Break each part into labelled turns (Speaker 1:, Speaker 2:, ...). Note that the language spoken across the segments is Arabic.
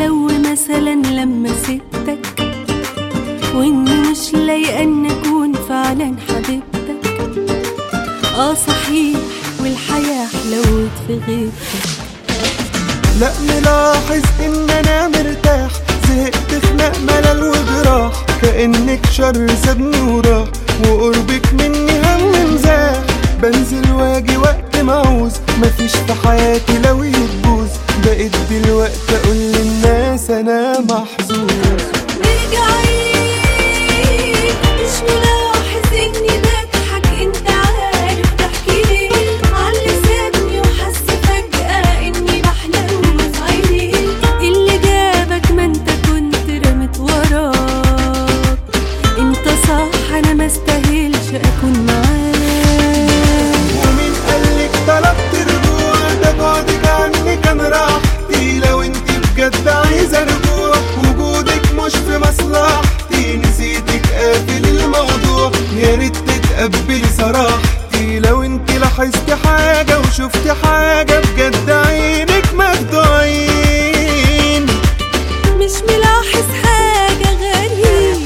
Speaker 1: لو مثلا لما سبتك واني مش لايقه ان اكون فعلا حبيبتك. صحيح والحياه حلوت في غيبتك.
Speaker 2: لا ملاحظ ان انا مرتاح، زهقت خناق ملل وجراح، كأنك شر سابني وراح وقربك مني هم مزاح. بنزل واجي وقت ما عاوز، مفيش في حياتي لو يتبوظ، بقيت دلوقتي اقول للناس انا محظوظ.
Speaker 1: رجعيك مش ملاحظ اني بضحك، انت عارف ضحكي ليه؟ عاللي سابني وحس فجأة اني بحلم في عينيه. اللي جابك ما انت كنت رمت وراك، انت صح انا ما استاهلش اكون معاك.
Speaker 2: ومين قالك طلبت رجوع؟ ده بعدك عني كان راحتي، لو انت بجد عايزة رجوع وجودك مش في مصلحتي، نسيتك قافل الموضوع، يا ريت تتقبلي صراحتي. لو انت لاحظتي حاجة وشفتي حاجة بجد عينك مخدوعين.
Speaker 1: مش ملاحظ حاجة غريبة،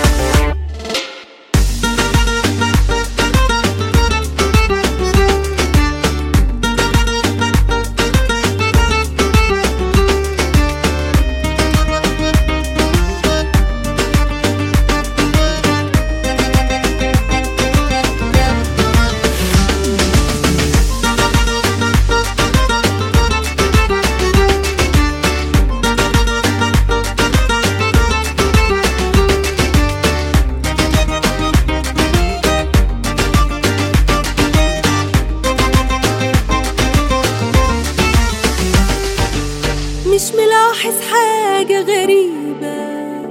Speaker 1: مش ملاحظ حاجة غريبة،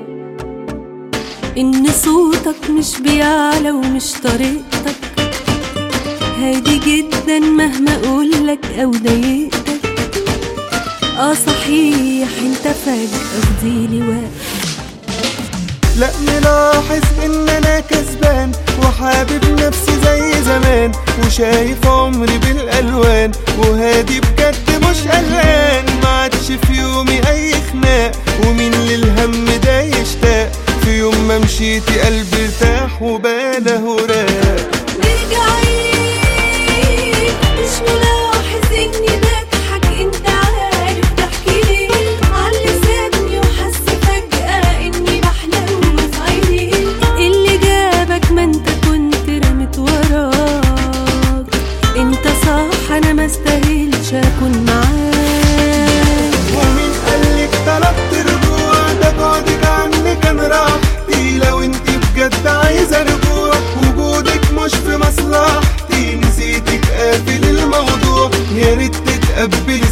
Speaker 1: إن صوتك مش بيعلى ومش طريقتك، هادي جدا مهما أقولك أو ضايقتك. صحيح انت فجأة فضيلي وقت.
Speaker 2: لا ملاحظ ان انا كسبان وحابب نفسي زي زمان، وشايف عمري بالالوان، وهادي بجد مش قلقان، معادش في يومي اي خناق، ومين للهم ده يشتاق، في يوم ما مشيتي قلبي ارتاح وباله راق.
Speaker 1: رجعيك مش ملاحظ اني بضحك، انت عارف ضحكي ليه؟ عاللي سابني وحس فجأة اني بحلم في عينيه. اللي جابك ما انت كنت رمت وراك، انت صح انا ما استاهلش اكون معاك.
Speaker 2: ومين قالك طلبت رجوع؟ ده بعدك عني كان راحتي، لو انت بجد عايزة رجوع وجودك مش في مصلحتي، نسيتك قافل الموضوع، يا ريت تتقبلي